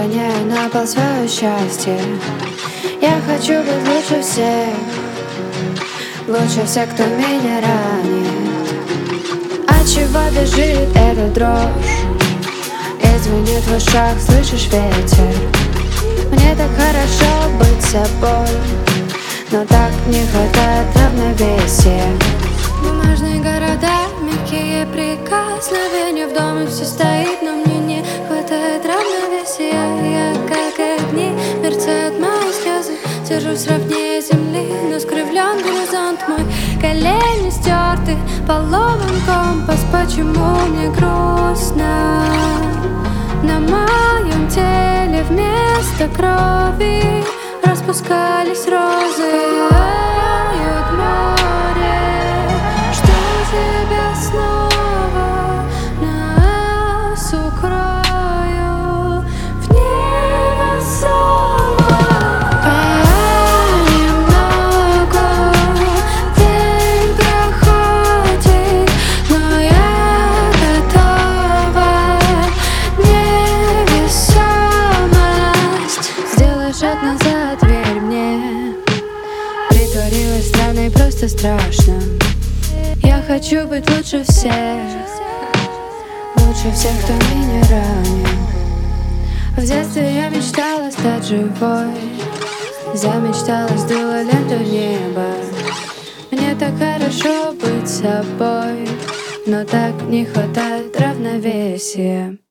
роняю на пол свое счастье. Я хочу быть лучше всех, лучше всех, кто меня ранит. От чего бежит эта дрожь? И звенит в ушах, слышишь ветер. Мне так хорошо быть собой, но так не хватает равновесия. Бумажные города, мягкие прикосновения. В доме все стоит, но мне не хватает равновесия. Я как огни, мерцают мои слезы. Держусь ровнее земли, но скривлен горизонт мой. Колени стерты, поломан компас. Почему мне грустно? На моем теле вместо крови распускались розы. Тает море, что тебя снова нас укрою в невесомо. Понемногу день проходит, но я готова. Невесомость. Сделай шаг назад, верь мне. Притворилась странной, просто страшно. Я хочу быть лучше всех, лучше всех, кто меня ранил. В детстве я мечтала стать живой, замечталась, дула ленту в небо. Мне так хорошо быть собой, но так не хватает равновесия.